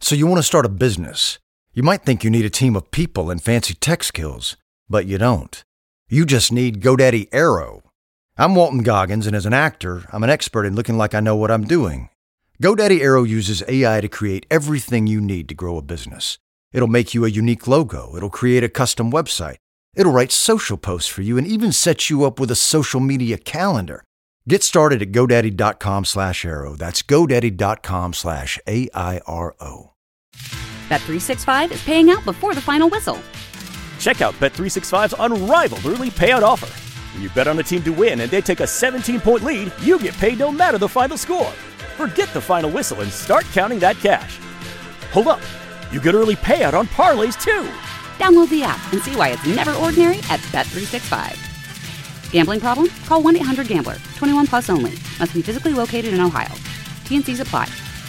So you want to start a business. You might think you need a team of people and fancy tech skills, but you don't. You just need GoDaddy Aero. I'm Walton Goggins, and as an actor, I'm an expert in looking like I know what I'm doing. GoDaddy Aero uses AI to create everything you need to grow a business. It'll make you a unique logo. It'll create a custom website. It'll write social posts for you and even set you up with a social media calendar. Get started at GoDaddy.com/Aero. That's GoDaddy.com/AIRO. Bet365 is paying out before the final whistle. Check out Bet365's unrivaled early payout offer. When you bet on a team to win and they take a 17-point lead, you get paid no matter the final score. Forget the final whistle and start counting that cash. Hold up. You get early payout on parlays, too. Download the app and see why it's never ordinary at Bet365. Gambling problem? Call 1-800-GAMBLER. 21 plus only. Must be physically located in Ohio. T&Cs apply.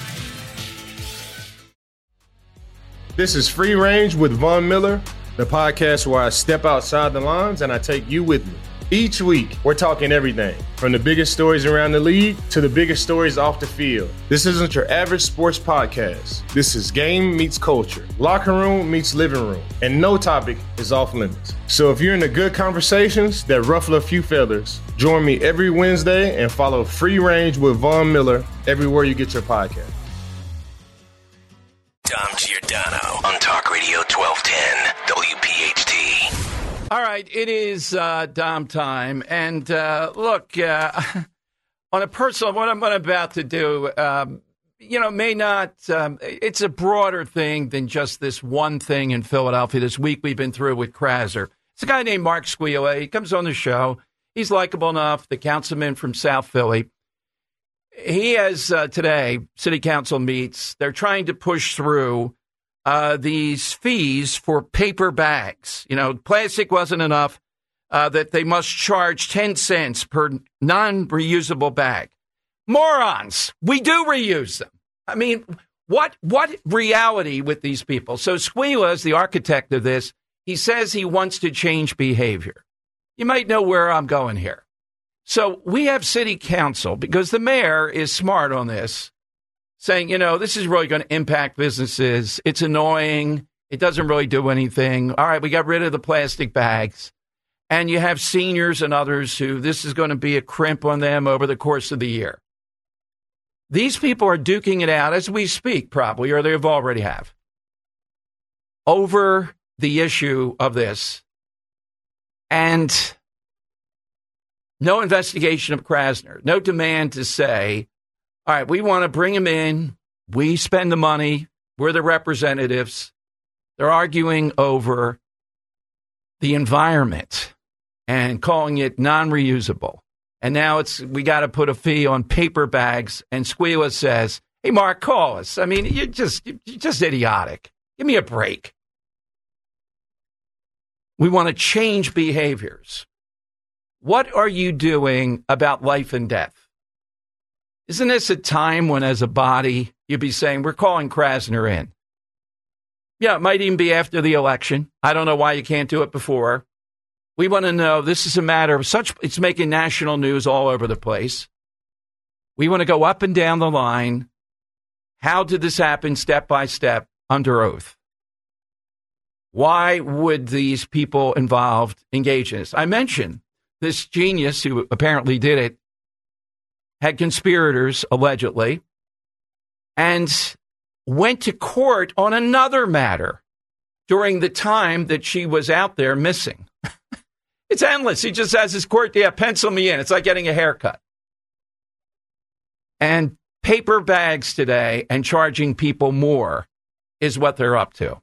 This is Free Range with Von Miller, the podcast where I step outside the lines and I take you with me. Each week, we're talking everything from the biggest stories around the league to the biggest stories off the field. This isn't your average sports podcast. This is game meets culture, locker room meets living room, and no topic is off limits. So if you're into good conversations that ruffle a few feathers, join me every Wednesday and follow Free Range with Von Miller everywhere you get your podcast. Dom Giordano on Talk Radio 1210 WPHT. All right, it is Dom time. And look, on a personal, what I'm about to do, may not, it's a broader thing than just this one thing in Philadelphia. This week we've been through with Krasner. It's a guy named Mark Squilla. He comes on the show. He's likable enough, the councilman from South Philly. He has today, city council meets. They're trying to push through these fees for paper bags. Plastic wasn't enough, that they must charge 10 cents per non-reusable bag. Morons! We do reuse them. I mean, what reality with these people? So Squilla is the architect of this. He says he wants to change behavior. You might know where I'm going here. So we have city council, because the mayor is smart on this, saying, this is really going to impact businesses. It's annoying. It doesn't really do anything. All right, we got rid of the plastic bags. And you have seniors and others who this is going to be a crimp on them over the course of the year. These people are duking it out as we speak, probably, or they have already have, over the issue of this. And no investigation of Krasner, no demand to say, all right, we want to bring him in. We spend the money. We're the representatives. They're arguing over the environment and calling it non-reusable. And now we got to put a fee on paper bags. And Squilla says, hey, Mark, call us. I mean, you're just idiotic. Give me a break. We want to change behaviors. What are you doing about life and death? Isn't this a time when, as a body, you'd be saying, we're calling Krasner in? Yeah, it might even be after the election. I don't know why you can't do it before. We want to know, this is a matter of it's making national news all over the place. We want to go up and down the line. How did this happen step by step under oath? Why would these people involved engage in this? I mentioned this genius who apparently did it had conspirators, allegedly, and went to court on another matter during the time that she was out there missing. It's endless. He just has his court, pencil me in. It's like getting a haircut. And paper bags today and charging people more is what they're up to.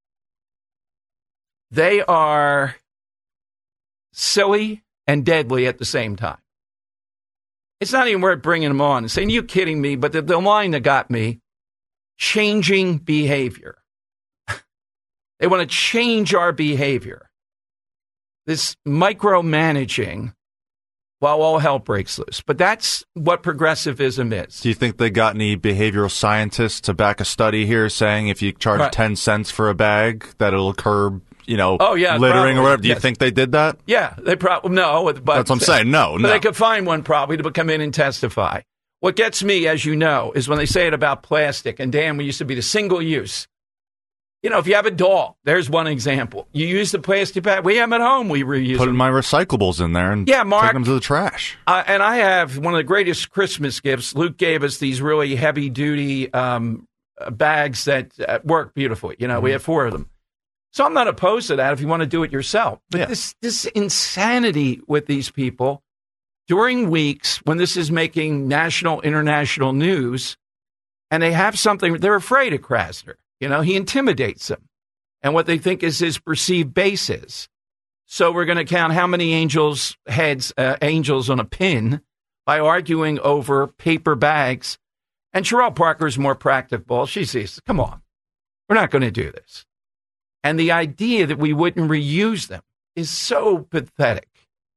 They are silly and deadly at the same time. It's not even worth bringing them on and saying, you kidding me? But the line that got me, changing behavior. They want to change our behavior. This micromanaging while all hell breaks loose. But that's what progressivism is. Do you think they got any behavioral scientists to back a study here saying if you charge 10 cents for a bag, that it'll curb, littering probably, or whatever? Do you think they did that? Yeah, they probably, no. But that's what I'm saying, no. But they could find one probably to come in and testify. What gets me, as you know, is when they say it about plastic. And Dan, we used to be the single use. You know, if you have a doll, there's one example. You use the plastic bag. We have them at home. We reuse Put them. my recyclables in there and Mark, take them to the trash. And I have one of the greatest Christmas gifts. Luke gave us these really heavy-duty bags that work beautifully. You know, we have 4 of them. So I'm not opposed to that if you want to do it yourself. But this insanity with these people during weeks when this is making national, international news, and they have something, they're afraid of Krasner. You know, he intimidates them and what they think is his perceived base is. So we're going to count how many angels on a pin by arguing over paper bags. And Cheryl Parker's more practical. She says, come on, we're not going to do this. And the idea that we wouldn't reuse them is so pathetic.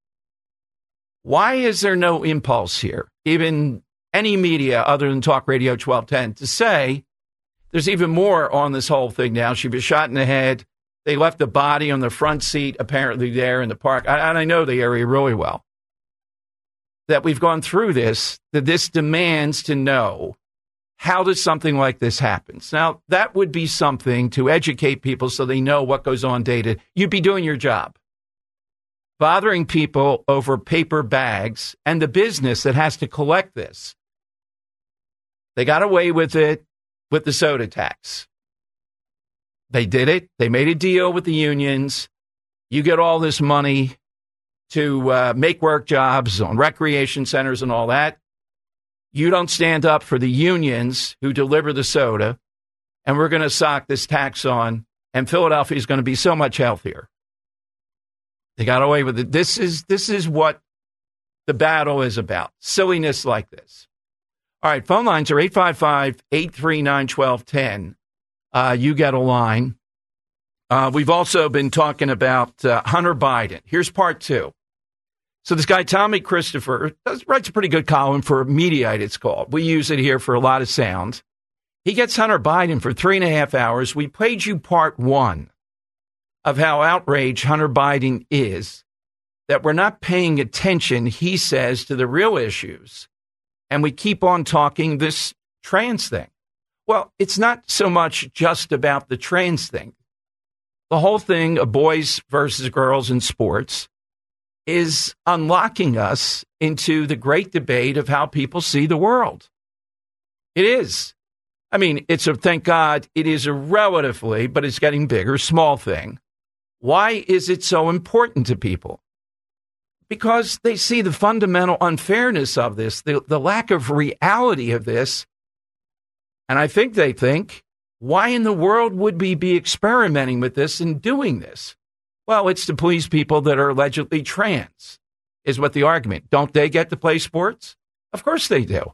Why is there no impulse here, even any media other than Talk Radio 1210, to say, there's even more on this whole thing now. She was shot in the head. They left the body on the front seat, apparently there in the park. And I know the area really well. That we've gone through this, that this demands to know, how does something like this happen? Now, that would be something to educate people so they know what goes on day to day. You'd be doing your job. Bothering people over paper bags and the business that has to collect this. They got away with it. With the soda tax. They did it. They made a deal with the unions. You get all this money to make work jobs on recreation centers and all that. You don't stand up for the unions who deliver the soda, and we're going to sock this tax on, and Philadelphia is going to be so much healthier. They got away with it. This is what the battle is about. Silliness like this. All right, phone lines are 855-839-1210. You get a line. We've also been talking about Hunter Biden. Here's part 2. So this guy, Tommy Christopher, writes a pretty good column for Mediaite, it's called. We use it here for a lot of sound. He gets Hunter Biden for 3.5 hours. We played you part 1 of how outraged Hunter Biden is, that we're not paying attention, he says, to the real issues. And we keep on talking this trans thing. Well, it's not so much just about the trans thing. The whole thing of boys versus girls in sports is unlocking us into the great debate of how people see the world. It is. I mean, thank God, it is a relatively, but it's getting bigger, small thing. Why is it so important to people? Because they see the fundamental unfairness of this, the lack of reality of this. And I think they think, why in the world would we be experimenting with this and doing this? Well, it's to please people that are allegedly trans, is what the argument. Don't they get to play sports? Of course they do.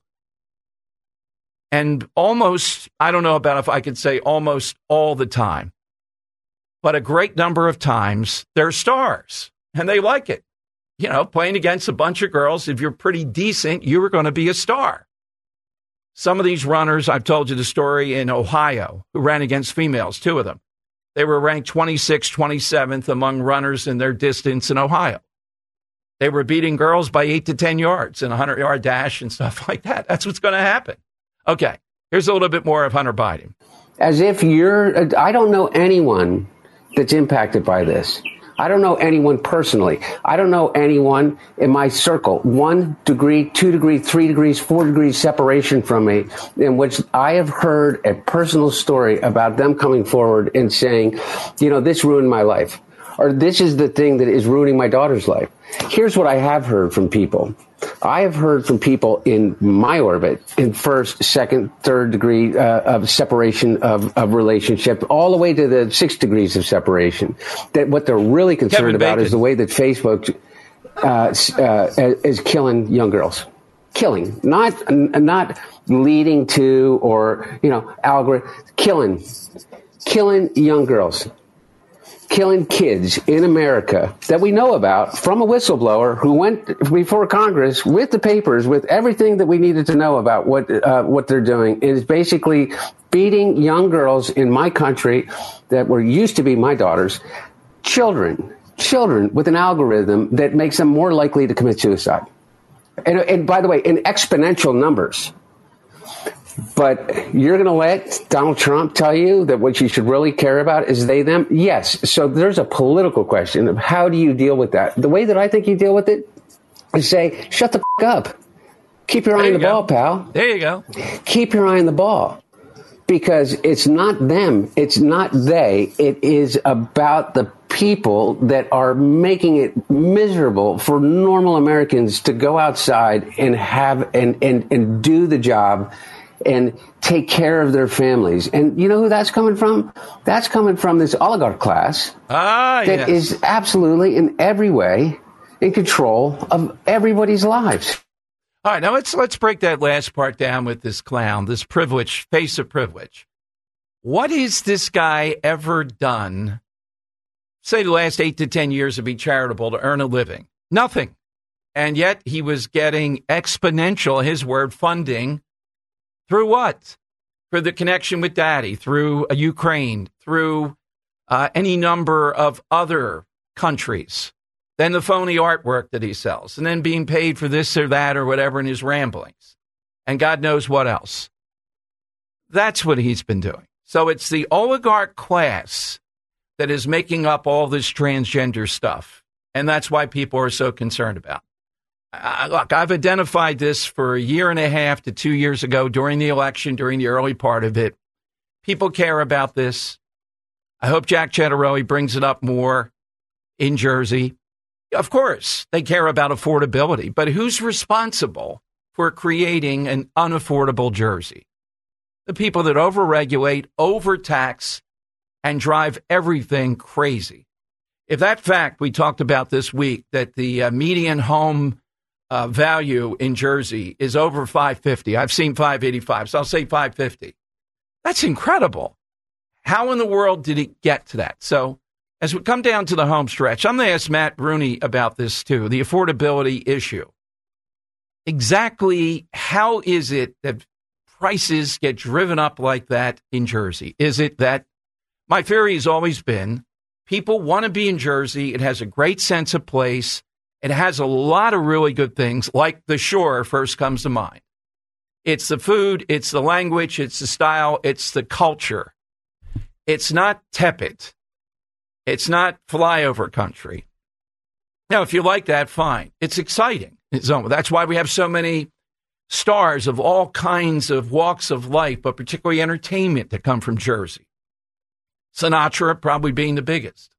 And almost, I don't know about if I could say almost all the time, but a great number of times they're stars and they like it. You know, playing against a bunch of girls, if you're pretty decent, you were going to be a star. Some of these runners, I've told you the story in Ohio, who ran against females, 2 of them. They were ranked 26th, 27th among runners in their distance in Ohio. They were beating girls by 8 to 10 yards in a 100-yard dash and stuff like that. That's what's going to happen. Okay, here's a little bit more of Hunter Biden. As if I don't know anyone that's impacted by this. I don't know anyone personally. I don't know anyone in my circle, 1 degree, 2 degrees, 3 degrees, 4 degrees separation from me, in which I have heard a personal story about them coming forward and saying, you know, this ruined my life, or this is the thing that is ruining my daughter's life. Here's what I have heard from people. I have heard from people in my orbit, in 1st, 2nd, 3rd degree of separation of relationship, all the way to the 6 degrees of separation, that what they're really concerned about is the way that Facebook is killing young girls. Killing, not leading to or, you know, algorithm, killing young girls. Killing kids in America that we know about from a whistleblower who went before Congress with the papers, with everything that we needed to know about what they're doing, is basically beating young girls in my country that were used to be my daughters, children with an algorithm that makes them more likely to commit suicide. And by the way, in exponential numbers. But you're going to let Donald Trump tell you that what you should really care about is they, them? Yes. So there's a political question of how do you deal with that? The way that I think you deal with it is say, shut the f*** up. Keep your eye on the ball, pal. There you go. Keep your eye on the ball. Because it's not them. It's not they. It is about the people that are making it miserable for normal Americans to go outside and have and do the job and take care of their families. And you know who that's coming from? That's coming from this oligarch class that is absolutely in every way in control of everybody's lives. All right, now let's break that last part down with this clown, this privilege, face of privilege. What has this guy ever done, say the last 8 to 10 years of being charitable to earn a living? Nothing. And yet he was getting exponential, his word, funding. Through what? For the connection with Daddy, through Ukraine, through any number of other countries. Then the phony artwork that he sells, and then being paid for this or that or whatever in his ramblings. And God knows what else. That's what he's been doing. So it's the oligarch class that is making up all this transgender stuff. And that's why people are so concerned about it. Look, I've identified this for 1.5 to 2 years ago during the election, during the early part of it. People care about this. I hope Jack Ciattarelli brings it up more in Jersey. Of course, they care about affordability, but who's responsible for creating an unaffordable Jersey? The people that overregulate, overtax, and drive everything crazy. If that fact we talked about this week, that the median home value in Jersey is over $550. I've seen $585, so I'll say $550. That's incredible. How in the world did it get to that? So as we come down to the home stretch, I'm going to ask Matt Bruni about this too, the affordability issue. Exactly how is it that prices get driven up like that in Jersey? Is it that, my theory has always been, people want to be in Jersey. It has a great sense of place. It has a lot of really good things, like the shore first comes to mind. It's the food, it's the language, it's the style, it's the culture. It's not tepid. It's not flyover country. Now, if you like that, fine. It's exciting. That's why we have so many stars of all kinds of walks of life, but particularly entertainment that come from Jersey. Sinatra probably being the biggest.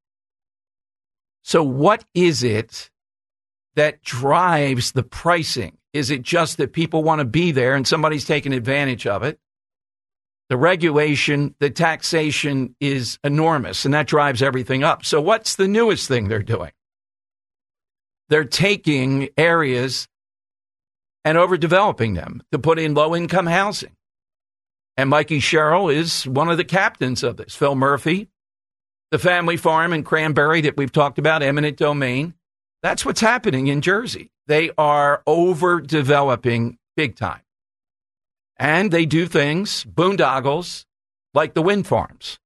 So what is it that drives the pricing? Is it just that people want to be there and somebody's taking advantage of it? The regulation, the taxation is enormous, and that drives everything up. So what's the newest thing they're doing? They're taking areas and overdeveloping them to put in low-income housing. And Mikey Sherrill is one of the captains of this. Phil Murphy, the family farm in Cranberry that we've talked about, eminent domain. That's what's happening in Jersey. They are overdeveloping big time. And they do things, boondoggles, like the wind farms.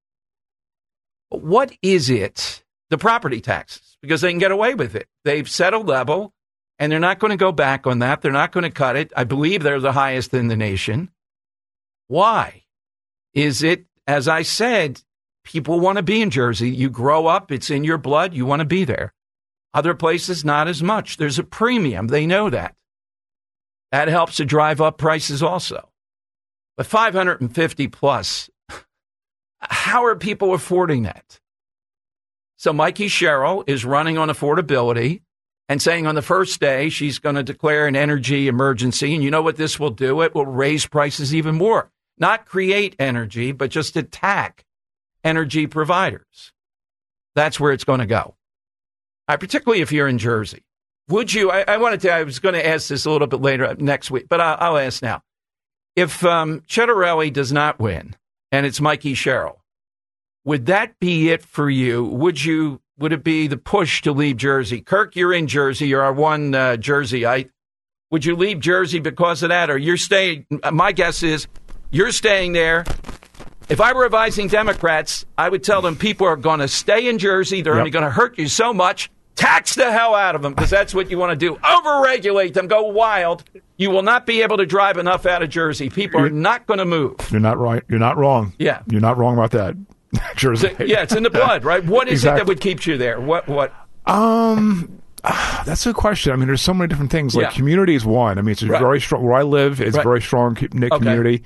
What is it? The property taxes, because they can get away with it. They've set a level, and they're not going to go back on that. They're not going to cut it. I believe they're the highest in the nation. Why? Is it, as I said, people want to be in Jersey. You grow up, it's in your blood, you want to be there. Other places, not as much. There's a premium. They know that. That helps to drive up prices also. But 550 plus, how are people affording that? So Mikey Sherrill is running on affordability and saying on the first day she's going to declare an energy emergency. And you know what this will do? It will raise prices even more. Not create energy, but just attack energy providers. That's where it's going to go. Particularly if you're in Jersey. Would you, I was going to ask this a little bit later next week, but I'll ask now. If Ciattarelli does not win and it's Mikey Sherrill, would that be it for you? Would it be the push to leave Jersey? Kirk, you're in Jersey. You're our one Jerseyite. Would you leave Jersey because of that? Or you're staying? My guess is you're staying there. If I were advising Democrats, I would tell them people are going to stay in Jersey. They're only going to hurt you so much. Tax the hell out of them because that's what you want to do. Overregulate them. Go wild. You will not be able to drive enough out of Jersey. People are not going to move. You're not right. You're not wrong. Yeah. You're not wrong about that. Jersey. Yeah, it's in the blood, right? What is it that would keep you there? What? That's a good question. I mean, there's so many different things. Like community is one. I mean, it's very strong. Where I live, it's very strong community.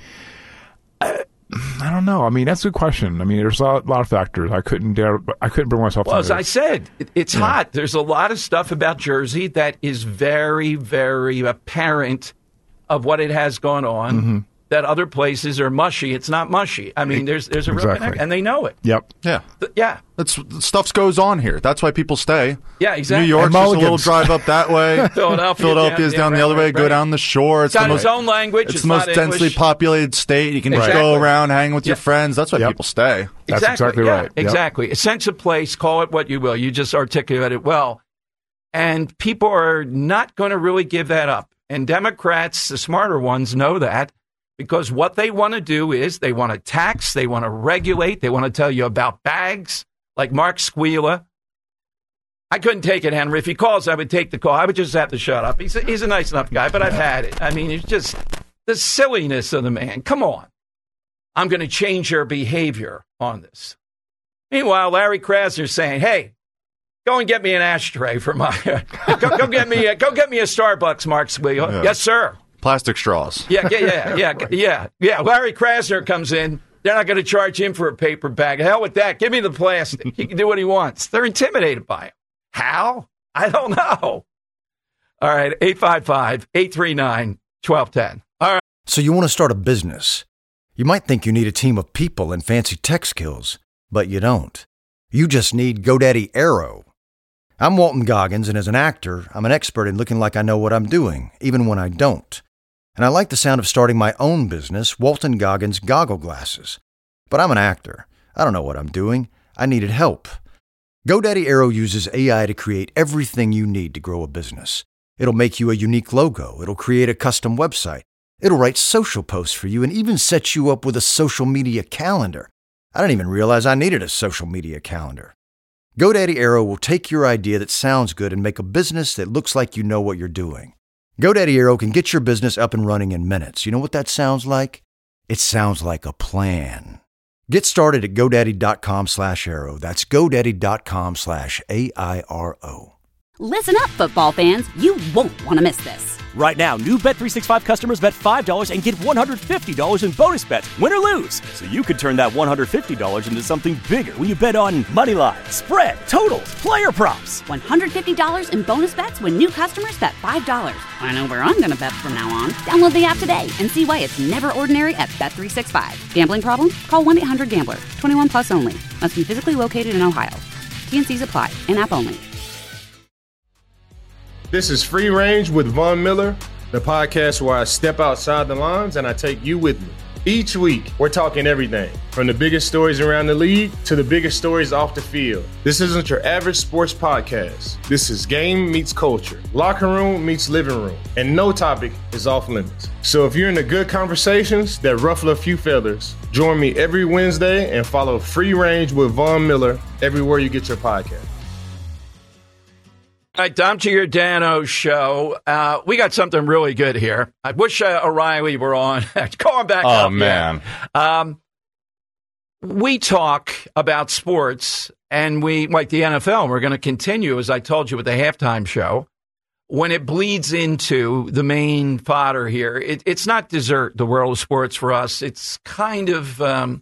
I don't know. I mean, that's a good question. I mean, there's a lot of factors. I couldn't bring myself. Well, as I said, it's hot. There's a lot of stuff about Jersey that is very, very apparent of what it has going on. Mm-hmm. That other places are mushy. It's not mushy. I mean, there's a real connection, and they know it. Yep. Yeah. Yeah. Stuff goes on here. That's why people stay. Yeah, exactly. New York's just a little drive up that way. Philadelphia's down the other way. Go down the shore. It's got its own language. It's the most densely populated state. You can just go around, hang with your friends. That's why people stay. That's exactly right. Exactly. A sense of place. Call it what you will. You just articulated it well. And people are not going to really give that up. And Democrats, the smarter ones, know that. Because what they want to do is they want to tax, they want to regulate, they want to tell you about bags, like Mark Squila. I couldn't take it, Henry. If he calls, I would take the call. I would just have to shut up. He's a nice enough guy, but I've had it. I mean, it's just the silliness of the man. Come on. I'm going to change your behavior on this. Meanwhile, Larry Krasner's saying, hey, go and get me an ashtray for my go get me a Starbucks, Mark Squila. Yeah. Yes, sir. Plastic straws. Yeah. Larry Krasner comes in. They're not going to charge him for a paper bag. Hell with that. Give me the plastic. He can do what he wants. They're intimidated by him. How? I don't know. All right, 855-839-1210. All right. So you want to start a business. You might think you need a team of people and fancy tech skills, but you don't. You just need GoDaddy Aero. I'm Walton Goggins, and as an actor, I'm an expert in looking like I know what I'm doing, even when I don't. And I like the sound of starting my own business, Walton Goggins Goggle Glasses. But I'm an actor. I don't know what I'm doing. I needed help. GoDaddy Aero uses AI to create everything you need to grow a business. It'll make you a unique logo. It'll create a custom website. It'll write social posts for you and even set you up with a social media calendar. I didn't even realize I needed a social media calendar. GoDaddy Aero will take your idea that sounds good and make a business that looks like you know what you're doing. GoDaddy Aero can get your business up and running in minutes. You know what that sounds like? It sounds like a plan. Get started at GoDaddy.com/Aero. That's GoDaddy.com/AIRO. Listen up, football fans. You won't want to miss this. Right now, new Bet365 customers bet $5 and get $150 in bonus bets, win or lose. So you could turn that $150 into something bigger when you bet on money line, spread, totals, player props. $150 in bonus bets when new customers bet $5. I know where I'm going to bet from now on. Download the app today and see why it's never ordinary at Bet365. Gambling problem? Call 1-800-GAMBLER. 21 plus only. Must be physically located in Ohio. T&Cs apply. In-app only. This is Free Range with Von Miller, the podcast where I step outside the lines and I take you with me. Each week, we're talking everything from the biggest stories around the league to the biggest stories off the field. This isn't your average sports podcast. This is game meets culture, locker room meets living room, and no topic is off limits. So if you're into good conversations that ruffle a few feathers, join me every Wednesday and follow Free Range with Von Miller everywhere you get your podcast. All right, Dom Giordano show. We got something really good here. I wish O'Reilly were on. Call him back up. Oh, man. We talk about sports, and we, like the NFL, we're going to continue, as I told you, with the halftime show. When it bleeds into the main fodder here, it's not dessert, the world of sports for us. It's kind of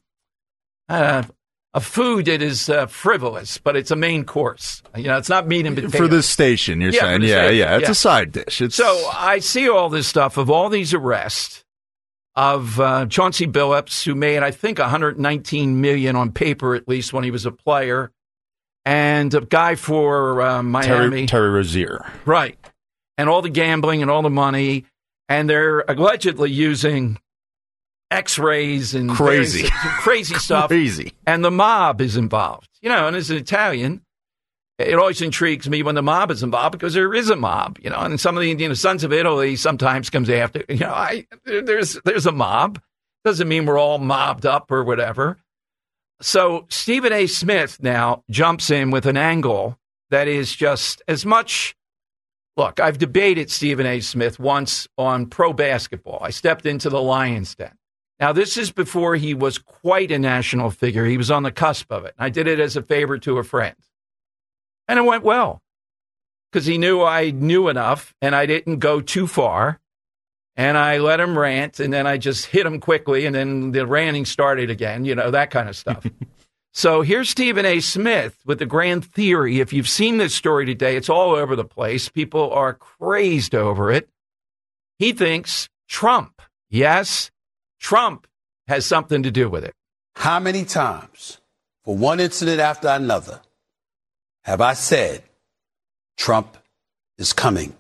a food that is frivolous, but it's a main course. You know, it's not meat and potatoes. For this station, you're saying. Yeah. It's a side dish. So I see all this stuff of all these arrests of Chauncey Billups, who made, I think, $119 million on paper, at least, when he was a player, and a guy for Miami. Terry Rozier. Right. And all the gambling and all the money. And they're allegedly using X-rays and crazy stuff. Crazy. And the mob is involved. You know, and as an Italian, it always intrigues me when the mob is involved because there is a mob, you know, and some of the Sons of Italy sometimes comes after, you know, there's a mob. Doesn't mean we're all mobbed up or whatever. So Stephen A. Smith now jumps in with an angle that is just as much. Look, I've debated Stephen A. Smith once on pro basketball. I stepped into the Lions' den. Now, this is before he was quite a national figure. He was on the cusp of it. I did it as a favor to a friend. And it went well because he knew I knew enough and I didn't go too far. And I let him rant, and then I just hit him quickly, and then the ranting started again, that kind of stuff. So here's Stephen A. Smith with the grand theory. If you've seen this story today, it's all over the place. People are crazed over it. He thinks Trump, yes, Trump has something to do with it. How many times, for one incident after another, have I said, Trump is coming?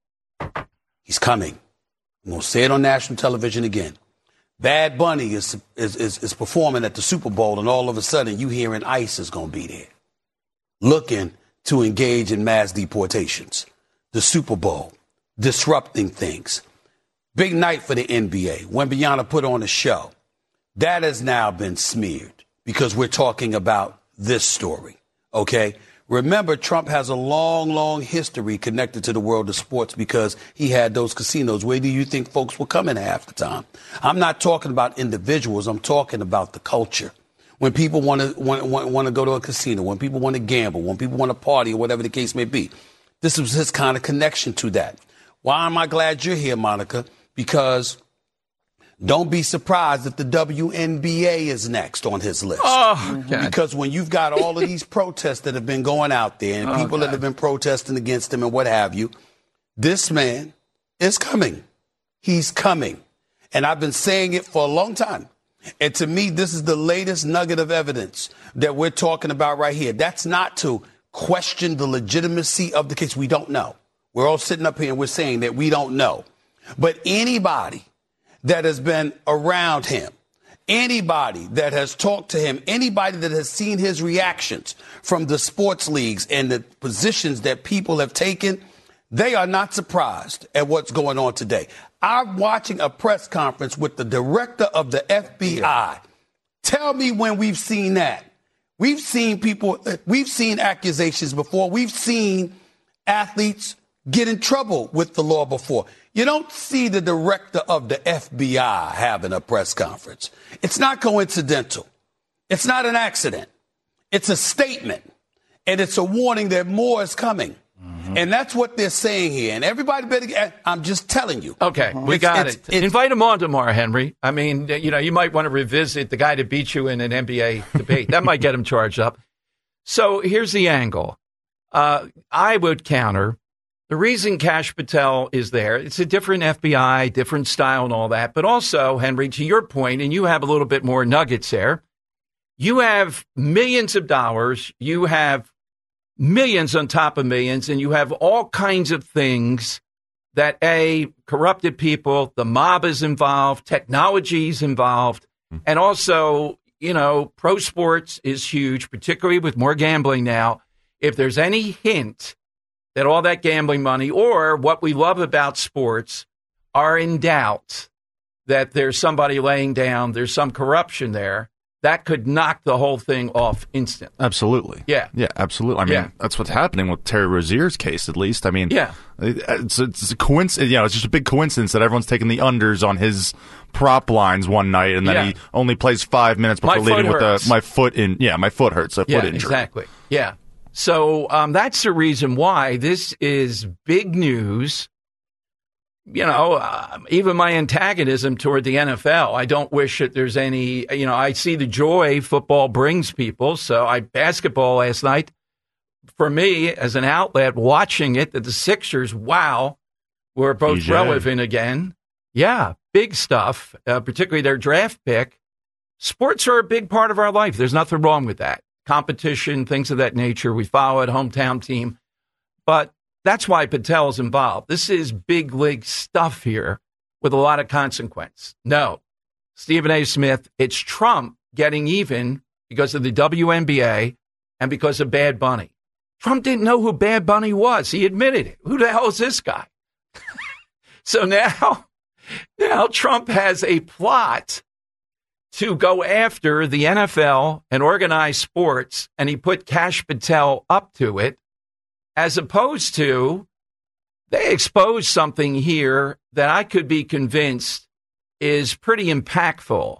He's coming. I'm going to say it on national television again. Bad Bunny is performing at the Super Bowl, and all of a sudden you hearing ICE is going to be there, looking to engage in mass deportations. The Super Bowl, disrupting things. Big night for the NBA. Wembanyama put on a show. That has now been smeared because we're talking about this story, okay? Remember, Trump has a long, long history connected to the world of sports because he had those casinos. Where do you think folks were coming half the time? I'm not talking about individuals. I'm talking about the culture. When people want to go to a casino, when people want to gamble, when people want to party, or whatever the case may be. This was his kind of connection to that. Why am I glad you're here, Monica? Because don't be surprised if the WNBA is next on his list. Oh, God. Because when you've got all of these protests that have been going out there and people that have been protesting against him and what have you, this man is coming. He's coming. And I've been saying it for a long time. And to me, this is the latest nugget of evidence that we're talking about right here. That's not to question the legitimacy of the case. We don't know. We're all sitting up here and we're saying that we don't know. But anybody that has been around him, anybody that has talked to him, anybody that has seen his reactions from the sports leagues and the positions that people have taken, they are not surprised at what's going on today. I'm watching a press conference with the director of the FBI. Yeah. Tell me when we've seen that. We've seen accusations before. We've seen athletes get in trouble with the law before. You don't see the director of the FBI having a press conference. It's not coincidental. It's not an accident. It's a statement. And it's a warning that more is coming. Mm-hmm. And that's what they're saying here. And everybody better I'm just telling you. Okay, we got it. Invite him on tomorrow, Henry. I mean, you might want to revisit the guy that beat you in an NBA debate. That might get him charged up. So here's the angle. I would counter. The reason Kash Patel is there, it's a different FBI, different style and all that. But also, Henry, to your point, and you have a little bit more nuggets there, you have millions of dollars, you have millions on top of millions, and you have all kinds of things that, corrupted people, the mob is involved, technology is involved, and also, pro sports is huge, particularly with more gambling now. If there's any hint that all that gambling money or what we love about sports are in doubt, that there's somebody laying down, there's some corruption there, that could knock the whole thing off instantly. Absolutely. Yeah. Yeah, absolutely. I mean, that's what's happening with Terry Rozier's case, at least. I mean, it's a coincidence. It's just a big coincidence that everyone's taking the unders on his prop lines one night, and then he only plays 5 minutes before leaving with my foot hurts, a foot injury. Exactly. Yeah. So that's the reason why this is big news. Even my antagonism toward the NFL, I don't wish that there's any, I see the joy football brings people. So basketball last night, for me as an outlet, watching it, that the Sixers, were both relevant again. Yeah, big stuff, particularly their draft pick. Sports are a big part of our life. There's nothing wrong with that. Competition, things of that nature. We follow it, hometown team. But that's why Patel's involved. This is big league stuff here with a lot of consequence. No, Stephen A. Smith, it's Trump getting even because of the WNBA and because of Bad Bunny. Trump didn't know who Bad Bunny was. He admitted it. Who the hell is this guy? So now Trump has a plot to go after the NFL and organized sports, and he put Kash Patel up to it. as opposed to they exposed something here that I could be convinced is pretty impactful.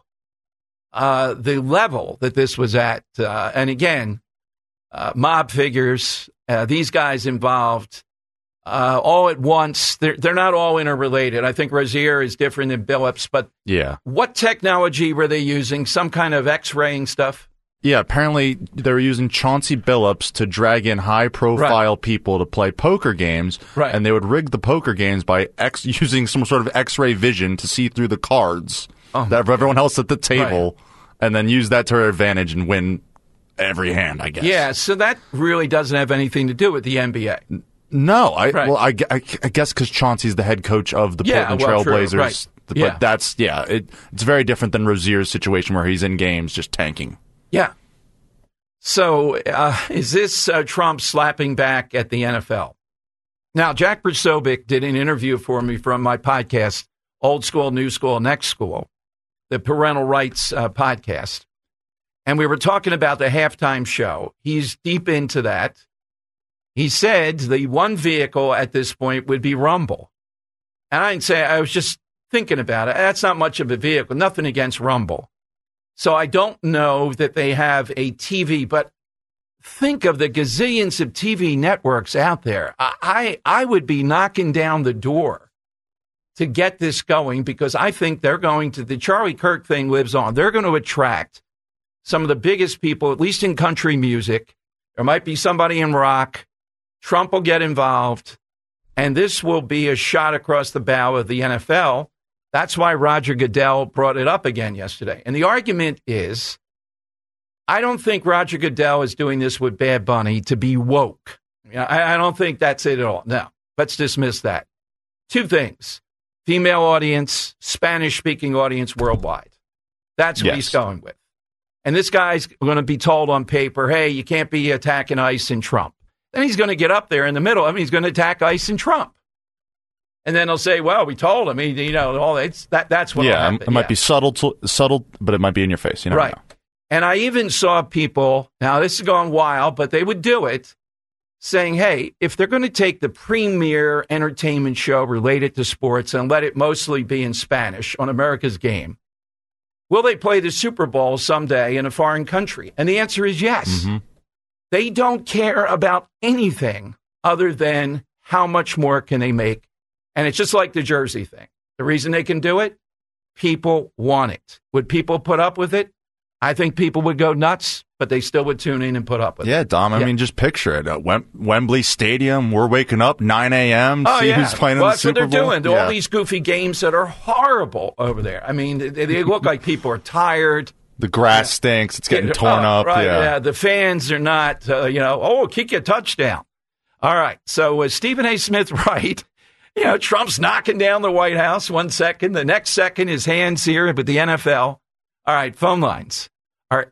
The level that this was at, and again, mob figures, these guys involved all at once. They're not all interrelated. I think Rozier is different than Billups, but what technology were they using? Some kind of X-raying stuff? Yeah, apparently they were using Chauncey Billups to drag in high-profile people to play poker games, and they would rig the poker games by using some sort of X-ray vision to see through the cards of everyone else at the table, and then use that to their advantage and win every hand, I guess. Yeah, so that really doesn't have anything to do with the NBA. No, I guess because Chauncey's the head coach of the Portland Trail Blazers, but that's it's very different than Rozier's situation where he's in games just tanking. Yeah. So is this Trump slapping back at the NFL? Now, Jack Brasobic did an interview for me from my podcast, Old School, New School, Next School, the parental rights podcast. And we were talking about the halftime show. He's deep into that. He said the one vehicle at this point would be Rumble. And I didn't say, I was just thinking about it. That's not much of a vehicle. Nothing against Rumble. So I don't know that they have a TV, but think of the gazillions of TV networks out there. I would be knocking down the door to get this going because I think they're going to, the Charlie Kirk thing lives on. They're going to attract some of the biggest people, at least in country music. There might be somebody in rock. Trump will get involved, and this will be a shot across the bow of the NFL. That's why Roger Goodell brought it up again yesterday. And the argument is, I don't think Roger Goodell is doing this with Bad Bunny to be woke. I don't think that's it at all. No, let's dismiss that. Two things. Female audience, Spanish-speaking audience worldwide. That's what he's going with. And this guy's going to be told on paper, hey, you can't be attacking ICE and Trump. Then he's going to get up there in the middle. I mean, he's going to attack ICE and Trump. And then they'll say, well, we told him. That's what will happen. It might be subtle, but it might be in your face. You never know. And I even saw people, now this is going wild, but they would do it, saying, hey, if they're going to take the premier entertainment show related to sports and let it mostly be in Spanish on America's Game, will they play the Super Bowl someday in a foreign country? And the answer is yes. Mm-hmm. They don't care about anything other than how much more can they make. And it's just like the Jersey thing. The reason they can do it, people want it. Would people put up with it? I think people would go nuts, but they still would tune in and put up with it. Yeah, Dom, I mean, just picture it. Wembley Stadium, we're waking up 9 a.m. See who's playing in the Super Bowl. That's what they're doing. All these goofy games that are horrible over there. I mean, they look like people are tired. The grass stinks. It's getting torn up. Right, yeah. The fans are not, kick a touchdown. All right. So was Stephen A. Smith right? Trump's knocking down the White House 1 second. The next second, his hands here with the NFL. All right, phone lines are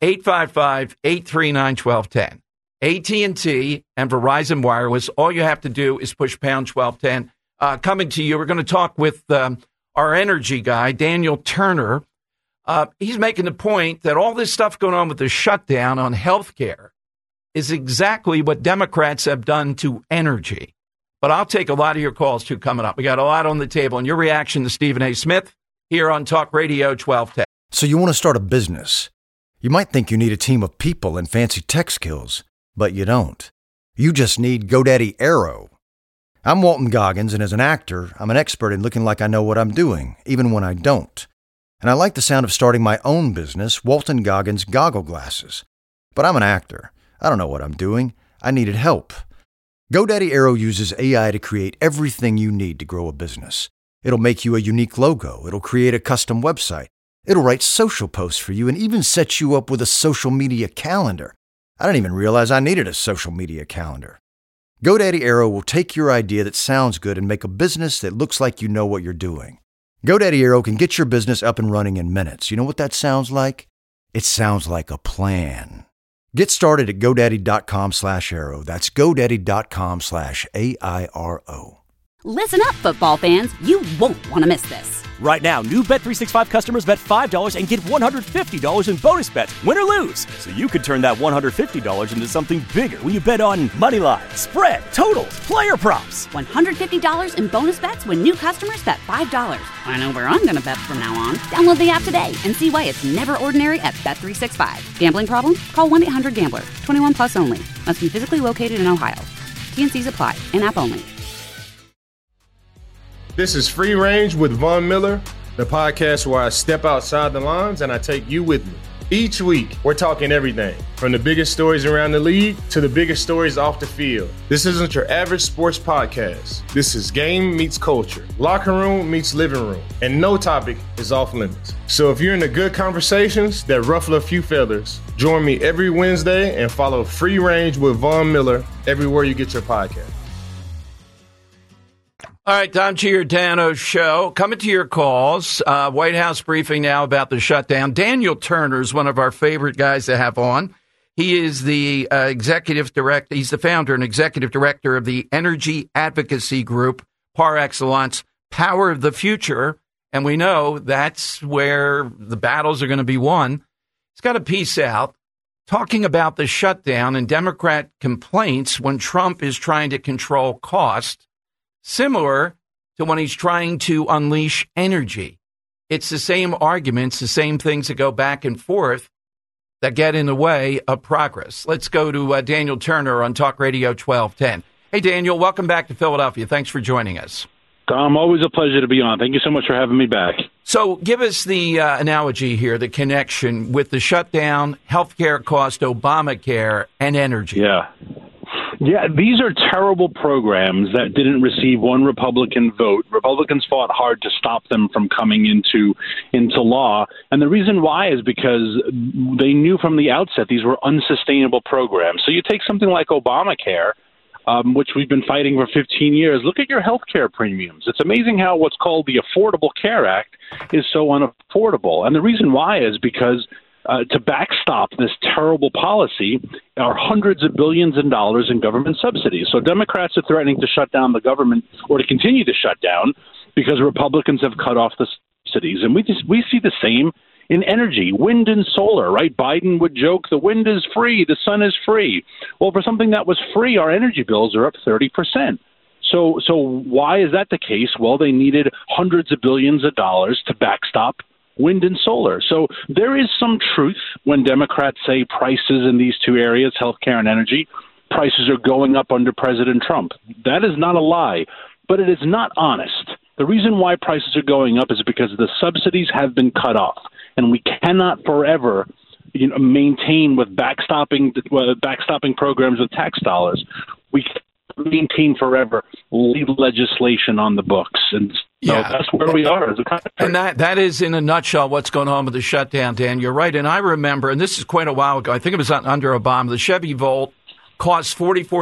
855-839-1210. AT&T and Verizon Wireless. All you have to do is push pound 1210. Coming to you, we're going to talk with our energy guy, Daniel Turner. He's making the point that all this stuff going on with the shutdown on health care is exactly what Democrats have done to energy. But I'll take a lot of your calls, too, coming up. We got a lot on the table. And your reaction to Stephen A. Smith here on Talk Radio 1210. So you want to start a business. You might think you need a team of people and fancy tech skills, but you don't. You just need GoDaddy Aero. I'm Walton Goggins, and as an actor, I'm an expert in looking like I know what I'm doing, even when I don't. And I like the sound of starting my own business, Walton Goggins Goggle Glasses. But I'm an actor. I don't know what I'm doing. I needed help. GoDaddy Aero uses AI to create everything you need to grow a business. It'll make you a unique logo. It'll create a custom website. It'll write social posts for you and even set you up with a social media calendar. I didn't even realize I needed a social media calendar. GoDaddy Aero will take your idea that sounds good and make a business that looks like you know what you're doing. GoDaddy Aero can get your business up and running in minutes. You know what that sounds like? It sounds like a plan. Get started at GoDaddy.com/Aero. That's GoDaddy.com/AIRO. Listen up, football fans. You won't want to miss this. Right now, new Bet365 customers bet $5 and get $150 in bonus bets, win or lose. So you could turn that $150 into something bigger when you bet on moneyline, spread, totals, player props. $150 in bonus bets when new customers bet $5. I know where I'm going to bet from now on. Download the app today and see why it's never ordinary at Bet365. Gambling problem? Call 1-800-GAMBLER. 21 plus only. Must be physically located in Ohio. T&Cs apply. In-app only. This is Free Range with Von Miller, the podcast where I step outside the lines and I take you with me. Each week, we're talking everything from the biggest stories around the league to the biggest stories off the field. This isn't your average sports podcast. This is game meets culture, locker room meets living room, and no topic is off limits. So if you're into good conversations that ruffle a few feathers, join me every Wednesday and follow Free Range with Von Miller everywhere you get your podcast. All right, Dom Giordano Show. Coming to your calls. White House briefing now about the shutdown. Daniel Turner is one of our favorite guys to have on. He is the executive director. He's the founder and executive director of the energy advocacy group, par excellence, Power of the Future. And we know that's where the battles are going to be won. He's got a piece out talking about the shutdown and Democrat complaints when Trump is trying to control cost, similar to when he's trying to unleash energy. It's the same arguments, the same things that go back and forth that get in the way of progress. Let's go to Daniel Turner on Talk Radio 1210. Hey, Daniel, welcome back to Philadelphia. Thanks for joining us. Tom, always a pleasure to be on. Thank you so much for having me back. So give us the analogy here, the connection with the shutdown, healthcare cost, Obamacare, and energy. Yeah, these are terrible programs that didn't receive one Republican vote. Republicans fought hard to stop them from coming into law. And the reason why is because they knew from the outset these were unsustainable programs. So you take something like Obamacare, which we've been fighting for 15 years. Look at your health care premiums. It's amazing how what's called the Affordable Care Act is so unaffordable. And the reason why is because to backstop this terrible policy are hundreds of billions of dollars in government subsidies. So Democrats are threatening to shut down the government or to continue to shut down because Republicans have cut off the subsidies. And we see the same in energy, wind and solar, right? Biden would joke the wind is free, the sun is free. Well, for something that was free, our energy bills are up 30%. So why is that the case? Well, they needed hundreds of billions of dollars to backstop wind and solar. So there is some truth when Democrats say prices in these two areas, healthcare and energy, prices are going up under President Trump. That is not a lie, but it is not honest. The reason why prices are going up is because the subsidies have been cut off, and we cannot forever maintain with backstopping programs with tax dollars. We maintain forever legislation on the books, and so that's where we are as a country. And that is, in a nutshell, what's going on with the shutdown, Dan. You're right, and I remember, and this is quite a while ago, I think it was under Obama, the Chevy Volt cost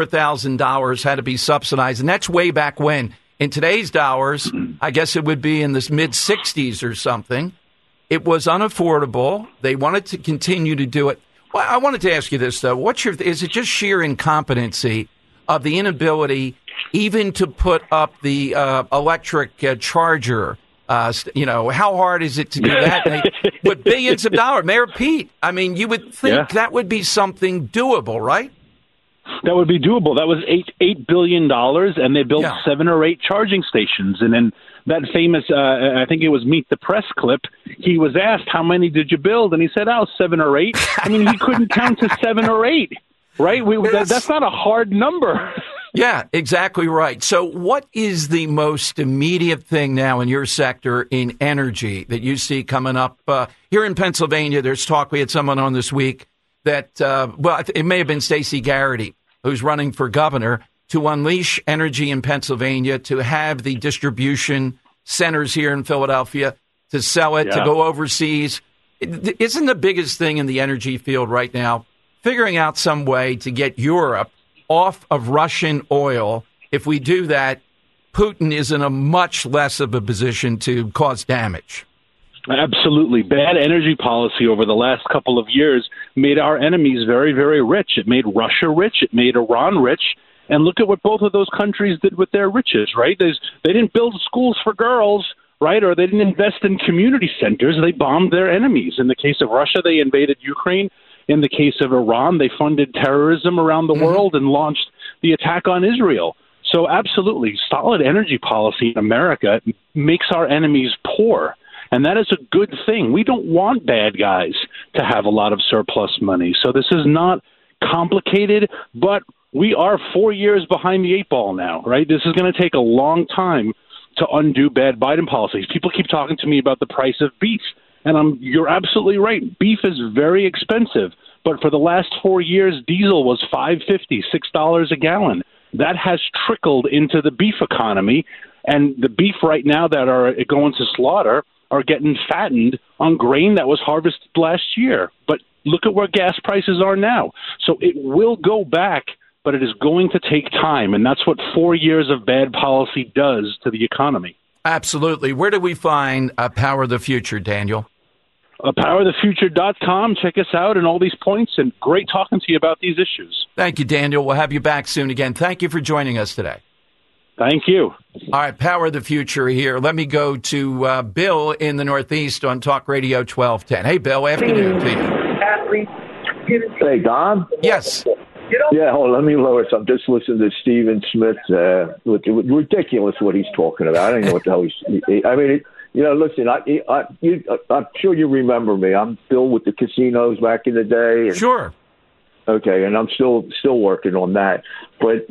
$44,000, had to be subsidized, and that's way back when. In today's dollars, I guess it would be in this mid-60s or something. It was unaffordable. They wanted to continue to do it. Well, I wanted to ask you this, though. Is it just sheer incompetency of the inability even to put up the electric charger? How hard is it to do that? With billions of dollars. Mayor Pete, I mean, you would think that would be something doable, right? That would be doable. That was $8 billion, and they built 7 or 8 charging stations. And then that famous, I think it was Meet the Press clip, he was asked, how many did you build? And he said, 7 or 8. I mean, he couldn't count to 7 or 8, right? That's not a hard number. Yeah, exactly right. So what is the most immediate thing now in your sector in energy that you see coming up? Here in Pennsylvania, there's talk, we had someone on this week, that, it may have been Stacey Garrity, who's running for governor, to unleash energy in Pennsylvania, to have the distribution centers here in Philadelphia, to sell it, to go overseas. Isn't the biggest thing in the energy field right now figuring out some way to get Europe off of Russian oil? If we do that, Putin is in a much less of a position to cause damage. Absolutely. Bad energy policy over the last couple of years made our enemies very, very rich. It made Russia rich. It made Iran rich. And look at what both of those countries did with their riches, right? They didn't build schools for girls, right? Or they didn't invest in community centers. They bombed their enemies. In the case of Russia, they invaded Ukraine. In the case of Iran, they funded terrorism around the world and launched the attack on Israel. So absolutely, solid energy policy in America makes our enemies poor. And that is a good thing. We don't want bad guys to have a lot of surplus money. So this is not complicated, but we are 4 years behind the 8 ball now, right? This is going to take a long time to undo bad Biden policies. People keep talking to me about the price of beef, and you're absolutely right. Beef is very expensive, but for the last 4 years, diesel was $5.50, $6 a gallon. That has trickled into the beef economy, and the beef right now that are going to slaughter are getting fattened on grain that was harvested last year. But look at where gas prices are now. So it will go back, but it is going to take time, and that's what 4 years of bad policy does to the economy. Absolutely. Where do we find Power of the Future, Daniel? PowerofTheFuture.com. Check us out and all these points, and great talking to you about these issues. Thank you, Daniel. We'll have you back soon again. Thank you for joining us today. Thank you. All right, Power of the Future here. Let me go to Bill in the Northeast on Talk Radio 1210. Hey, Bill, afternoon to you. Hey, Don? Yes. Yeah, hold on, let me lower this. I'm just listening to Stephen Smith. Ridiculous what he's talking about. I don't know what the hell he's... I mean, listen, I'm sure you remember me. I'm still with the casinos back in the day. And, sure. Okay, and I'm still working on that. But,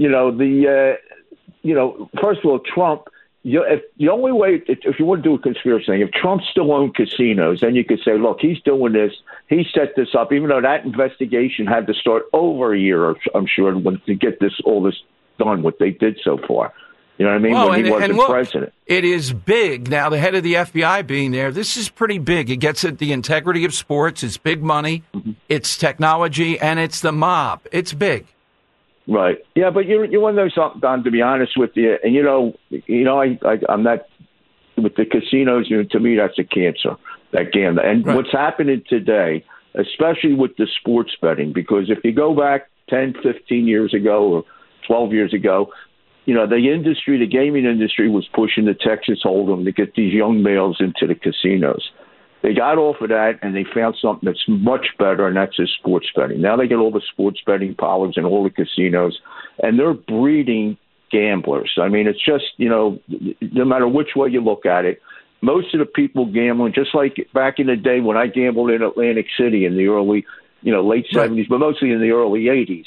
first of all, Trump, if the only way, if you want to do a conspiracy thing, if Trump still owned casinos, then you could say, look, he's doing this. He set this up, even though that investigation had to start over a year, I'm sure, to get all this done, what they did so far. You know what I mean? Well, when he wasn't president. It is big. Now, the head of the FBI being there, this is pretty big. It gets at the integrity of sports. It's big money. Mm-hmm. It's technology, and it's the mob. It's big. Right. Yeah, but you want to know something, Don, to be honest with you. And, I'm not with the casinos. To me, that's a cancer, that gambling. And what's happening today, especially with the sports betting, because if you go back 10, 15 years ago or 12 years ago, the gaming industry was pushing the Texas Hold'em to get these young males into the casinos. They got off of that, and they found something that's much better, and that's just sports betting. Now they get all the sports betting powers in all the casinos, and they're breeding gamblers. I mean, it's just, no matter which way you look at it, most of the people gambling, just like back in the day when I gambled in Atlantic City in the early, late 70s, but mostly in the early 80s,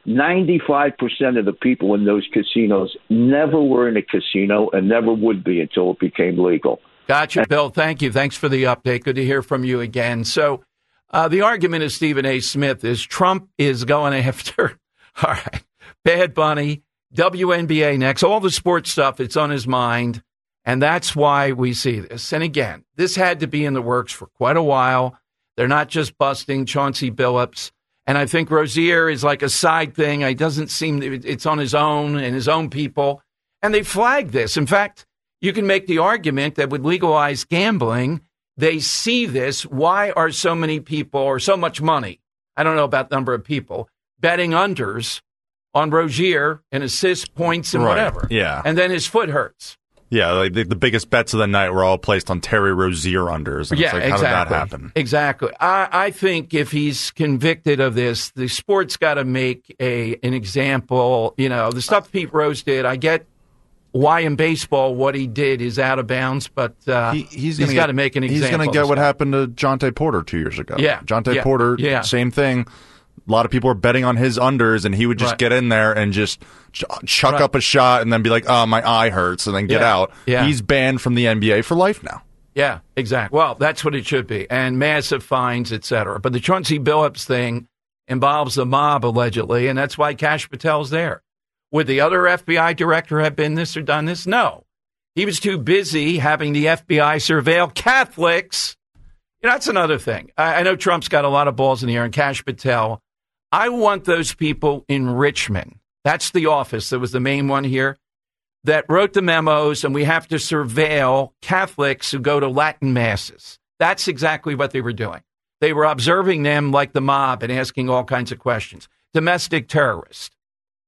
95% of the people in those casinos never were in a casino and never would be until it became legal. Gotcha, Bill. Thank you. Thanks for the update. Good to hear from you again. So the argument of Stephen A. Smith is Trump is going after, all right, Bad Bunny, WNBA next, all the sports stuff. It's on his mind. And that's why we see this. And again, this had to be in the works for quite a while. They're not just busting Chauncey Billups. And I think Rozier is like a side thing. It doesn't seem it's on his own and his own people. And they flagged this. In fact, you can make the argument that with legalized gambling, they see this. Why are so many people or so much money, I don't know about the number of people, betting unders on Rozier and assist points and whatever. Yeah. And then his foot hurts. Yeah, like the biggest bets of the night were all placed on Terry Rozier unders. And Yeah, it's like, exactly. How did that happen? Exactly. I think if he's convicted of this, the sport's got to make an example. The stuff Pete Rose did, I get why in baseball what he did is out of bounds, but he's got to make an example. He's going to get what happened to Jonte Porter 2 years ago. Yeah. Jonte Porter, same thing. A lot of people were betting on his unders, and he would just get in there and just chuck up a shot and then be like, oh, my eye hurts, and then get out. Yeah. He's banned from the NBA for life now. Yeah, exactly. Well, that's what it should be, and massive fines, et cetera. But the Chauncey Billups thing involves the mob, allegedly, and that's why Kash Patel's there. Would the other FBI director have been this or done this? No. He was too busy having the FBI surveil Catholics. That's another thing. I know Trump's got a lot of balls in the air, and Kash Patel. I want those people in Richmond. That's the office that was the main one here that wrote the memos, and we have to surveil Catholics who go to Latin masses. That's exactly what they were doing. They were observing them like the mob and asking all kinds of questions. Domestic terrorists.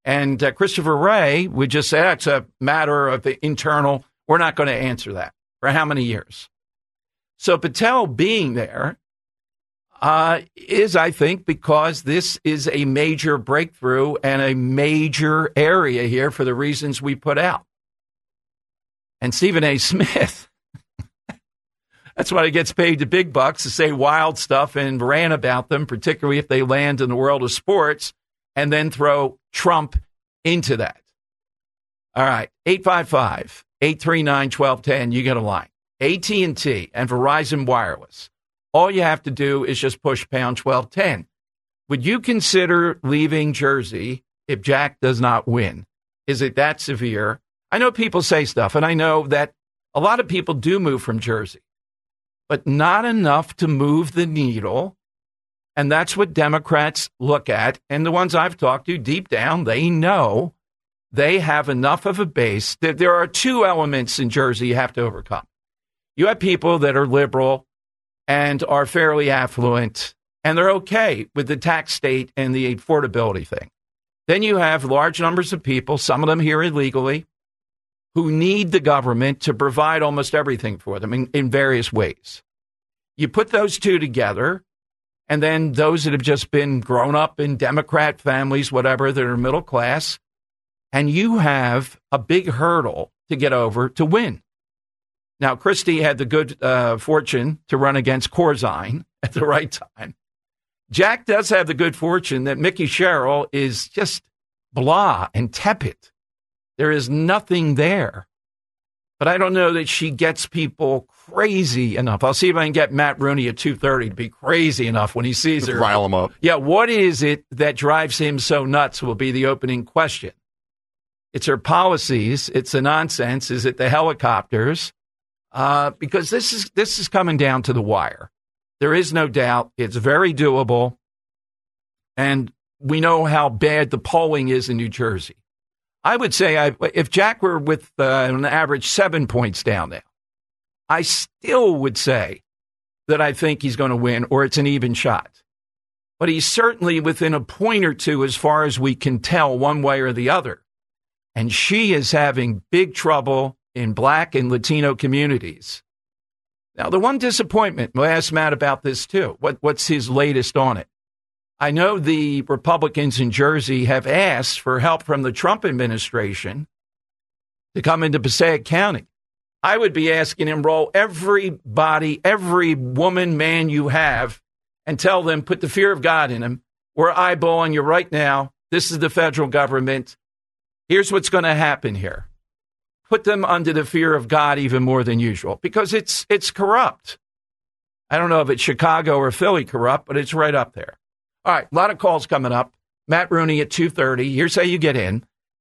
And Christopher Wray would just say, that's a matter of the internal. We're not going to answer that for how many years. So Patel being there is, I think, because this is a major breakthrough and a major area here for the reasons we put out. And Stephen A. Smith, that's why he gets paid the big bucks to say wild stuff and rant about them, particularly if they land in the world of sports, and then throw Trump into that. All right, 855-839-1210, you get a line. AT&T and Verizon Wireless. All you have to do is just push pound 1210. Would you consider leaving Jersey if Jack does not win? Is it that severe? I know people say stuff, and I know that a lot of people do move from Jersey, but not enough to move the needle. And that's what Democrats look at. And the ones I've talked to, deep down, they know they have enough of a base. There are two elements in Jersey you have to overcome. You have people that are liberal and are fairly affluent, and they're okay with the tax state and the affordability thing. Then you have large numbers of people, some of them here illegally, who need the government to provide almost everything for them in various ways. You put those two together, and then those that have just been grown up in Democrat families, whatever, that are middle class, and you have a big hurdle to get over to win. Now, Christie had the good fortune to run against Corzine at the right time. Jack does have the good fortune that Mickey Sherrill is just blah and tepid. There is nothing there. But I don't know that she gets people crazy enough. I'll see if I can get Matt Rooney at 2:30 to be crazy enough when he sees her. Rile him up. Yeah, what is it that drives him so nuts will be the opening question. It's her policies. It's the nonsense. Is it the helicopters? Because this is coming down to the wire. There is no doubt. It's very doable. And we know how bad the polling is in New Jersey. I would say if Jack were with an average 7 points down now, I still would say that I think he's going to win or it's an even shot. But he's certainly within a point or two as far as we can tell one way or the other. And she is having big trouble in Black and Latino communities. Now, the one disappointment, we'll ask Matt about this too. What's his latest on it? I know the Republicans in Jersey have asked for help from the Trump administration to come into Passaic County. I would be asking him, roll everybody, every woman, man you have, and tell them, put the fear of God in them. We're eyeballing you right now. This is the federal government. Here's what's going to happen here. Put them under the fear of God even more than usual because it's corrupt. I don't know if it's Chicago or Philly corrupt, but it's right up there. All right, a lot of calls coming up. Matt Rooney at 2:30. Here's how you get in.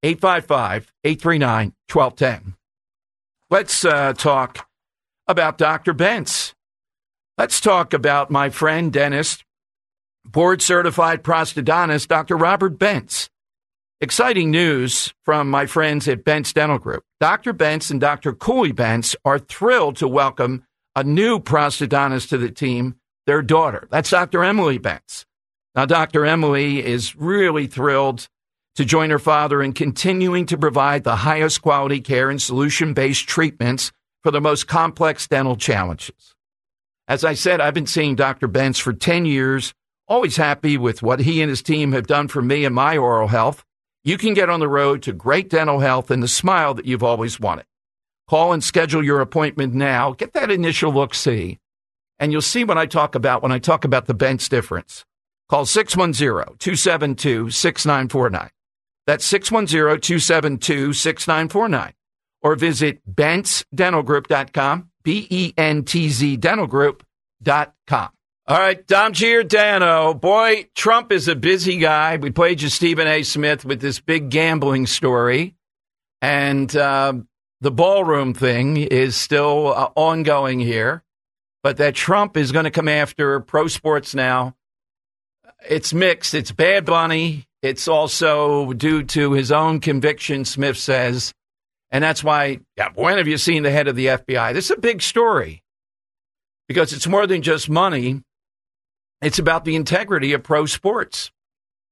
855-839-1210. Let's talk about Dr. Bentz. Let's talk about my friend, dentist, board-certified prosthodontist, Dr. Robert Bentz. Exciting news from my friends at Bentz Dental Group. Dr. Bentz and Dr. Cooley Bentz are thrilled to welcome a new prosthodontist to the team, their daughter. That's Dr. Emily Bentz. Now, Dr. Emily is really thrilled to join her father in continuing to provide the highest quality care and solution-based treatments for the most complex dental challenges. As I said, I've been seeing Dr. Bentz for 10 years, always happy with what he and his team have done for me and my oral health. You can get on the road to great dental health and the smile that you've always wanted. Call and schedule your appointment now. Get that initial look-see, and you'll see what I talk about when I talk about the Bentz difference. Call 610-272-6949. That's 610-272-6949. Or visit BentzDentalGroup.com, BENTZ Dentalgroup.com. All right, Dom Giordano. Boy, Trump is a busy guy. We played you Stephen A. Smith with this big gambling story. And the ballroom thing is still ongoing here. But that Trump is going to come after pro sports now. It's mixed. It's Bad Bunny. It's also due to his own conviction, Smith says. And that's why, when have you seen the head of the FBI? This is a big story because it's more than just money. It's about the integrity of pro sports.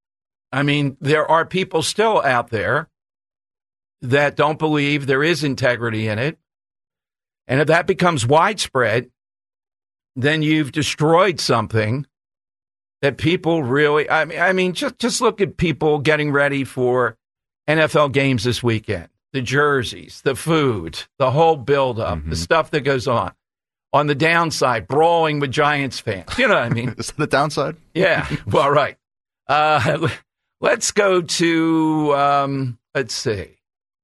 I mean, there are people still out there that don't believe there is integrity in it. And if that becomes widespread, then you've destroyed something that people really, I mean, just look at people getting ready for NFL games this weekend. The jerseys, the food, the whole buildup, the stuff that goes on. On the downside, brawling with Giants fans. You know what I mean? Is that the downside? Yeah. Well, right. Let's go to, let's see.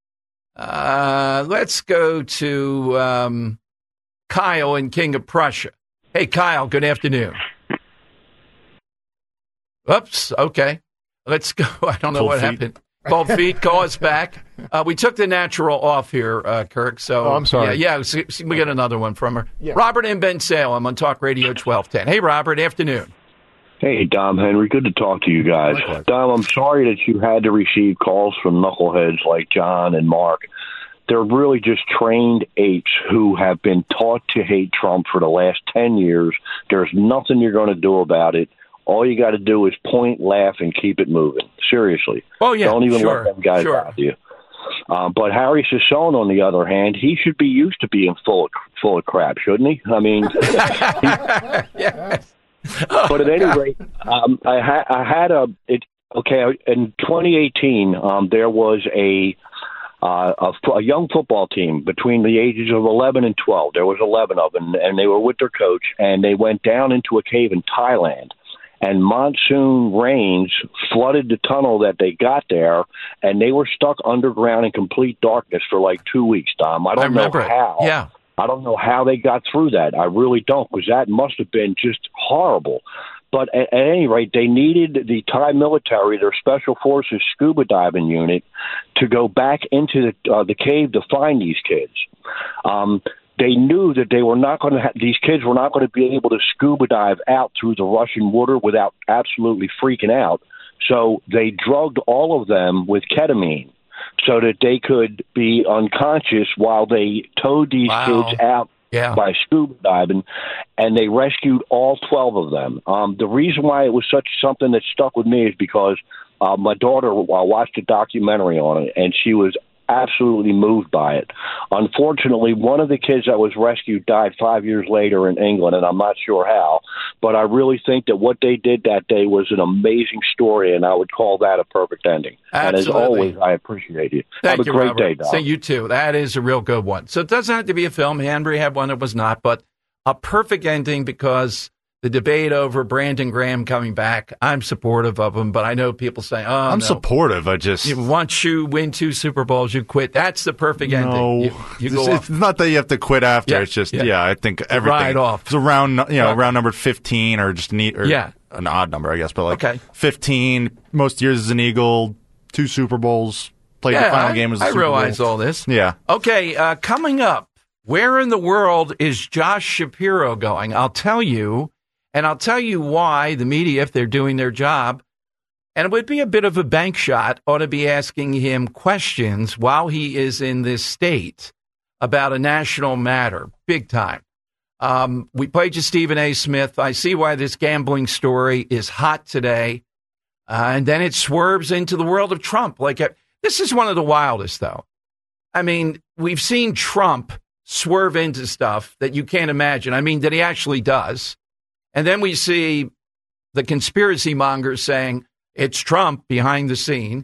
Let's go to Kyle in King of Prussia. Hey, Kyle, good afternoon. Oops, okay. Let's go. I don't know what happened. Cold feet, call us back. We took the natural off here, Kirk. So I'm sorry. Yeah, we get another one from her. Yeah. Robert in Ben Salem on Talk Radio 1210. Hey, Robert, afternoon. Hey, Dom Henry, good to talk to you guys. Likewise. Dom, I'm sorry that you had to receive calls from knuckleheads like John and Mark. They're really just trained apes who have been taught to hate Trump for the last 10 years. There's nothing you're going to do about it. All you got to do is point, laugh, and keep it moving. Seriously. Oh, yeah. Don't even let them guys bother you. But Harry Sassone, on the other hand, he should be used to being full of crap, shouldn't he? I mean, yes. But at any rate, in 2018, there was a young football team between the ages of 11 and 12. There was 11 of them, and they were with their coach, and they went down into a cave in Thailand. And monsoon rains flooded the tunnel that they got there, and they were stuck underground in complete darkness for like 2 weeks, Dom. I don't know how. Yeah. I don't know how they got through that. I really don't, because that must have been just horrible. But at any rate, they needed the Thai military, their Special Forces scuba diving unit, to go back into the cave to find these kids. They knew that they were not going to. These kids were not going to be able to scuba dive out through the Russian water without absolutely freaking out. So they drugged all of them with ketamine, so that they could be unconscious while they towed these kids out by scuba diving, and they rescued all 12 of them. The reason why it was something that stuck with me is because my daughter watched a documentary on it, and she was absolutely moved by it. Unfortunately, one of the kids that was rescued died 5 years later in England, and I'm not sure how, but I really think that what they did that day was an amazing story, and I would call that a perfect ending. Absolutely. And as always, I appreciate you. Thank Have you, a great Robert. day, Doc. Say you too. That is a real good one. So it doesn't have to be a film. Henry had one that was not, but a perfect ending because the debate over Brandon Graham coming back, I'm supportive of him, but I know people say, I'm supportive. Once you win 2 Super Bowls, you quit. That's the perfect ending. You go it's not that you have to quit after. Yeah, it's just, yeah. I think everything. Ride off. It's around, round number 15 or just an odd number, I guess, but 15, most years as an Eagle, 2 Super Bowls, played the final game as a Super Bowl. I realize all this. Yeah. Okay, coming up, where in the world is Josh Shapiro going? I'll tell you. And I'll tell you why the media, if they're doing their job, and it would be a bit of a bank shot, ought to be asking him questions while he is in this state about a national matter, big time. We played you Stephen A. Smith. I see why this gambling story is hot today. And then it swerves into the world of Trump. This is one of the wildest, though. I mean, we've seen Trump swerve into stuff that you can't imagine. I mean, that he actually does. And then we see the conspiracy mongers saying it's Trump behind the scene.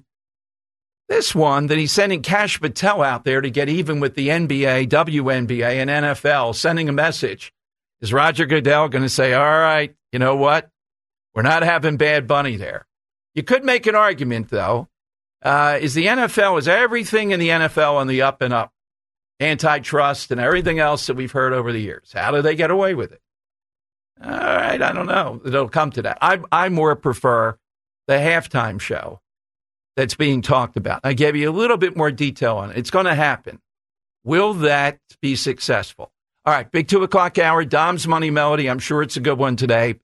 This one that he's sending Kash Patel out there to get even with the NBA, WNBA, and NFL, sending a message. Is Roger Goodell going to say, all right, you know what? We're not having Bad Bunny there. You could make an argument, though. Is everything in the NFL on the up and up? Antitrust and everything else that we've heard over the years. How do they get away with it? All right, I don't know. It'll come to that. I more prefer the halftime show that's being talked about. I gave you a little bit more detail on it. It's going to happen. Will that be successful? All right, big 2 o'clock hour, Dom's Money Melody. I'm sure it's a good one today.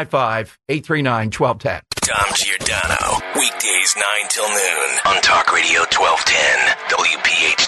855-839-1210. Dom Giordano, weekdays 9 till noon on Talk Radio 1210,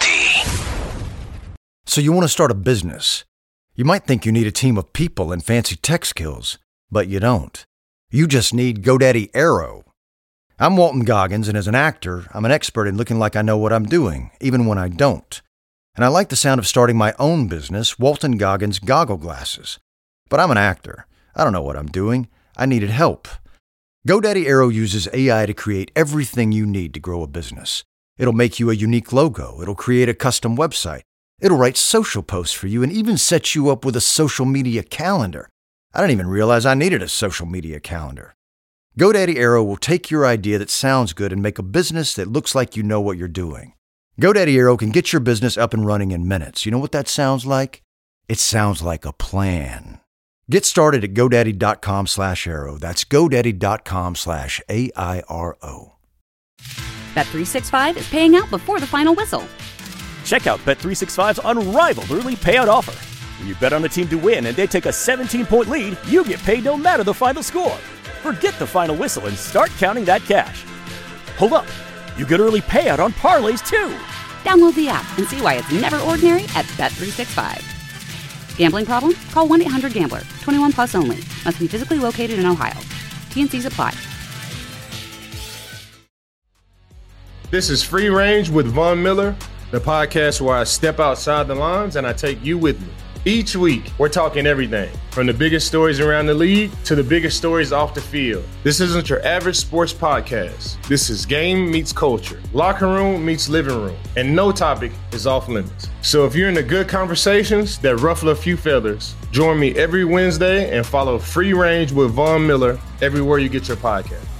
WPHT. So you want to start a business. You might think you need a team of people and fancy tech skills, but you don't. You just need GoDaddy Aero. I'm Walton Goggins, and as an actor, I'm an expert in looking like I know what I'm doing, even when I don't. And I like the sound of starting my own business, Walton Goggins Goggle Glasses. But I'm an actor. I don't know what I'm doing. I needed help. GoDaddy Aero uses AI to create everything you need to grow a business. It'll make you a unique logo. It'll create a custom website. It'll write social posts for you and even set you up with a social media calendar. I didn't even realize I needed a social media calendar. GoDaddy Aero will take your idea that sounds good and make a business that looks like you know what you're doing. GoDaddy Aero can get your business up and running in minutes. You know what that sounds like? It sounds like a plan. Get started at GoDaddy.com/Aero. That's GoDaddy.com/AIRO. Bet365 is paying out before the final whistle. Check out Bet365's unrivaled early payout offer. When you bet on the team to win and they take a 17-point lead, you get paid no matter the final score. Forget the final whistle and start counting that cash. Hold up. You get early payout on parlays, too. Download the app and see why it's never ordinary at Bet365. Gambling problem? Call 1-800-GAMBLER. 21 plus only. Must be physically located in Ohio. T&Cs apply. This is Free Range with Von Miller, the podcast where I step outside the lines and I take you with me. Each week, we're talking everything from the biggest stories around the league to the biggest stories off the field. This isn't your average sports podcast. This is game meets culture, locker room meets living room, and no topic is off limits. So if you're into good conversations that ruffle a few feathers, join me every Wednesday and follow Free Range with Von Miller everywhere you get your podcast.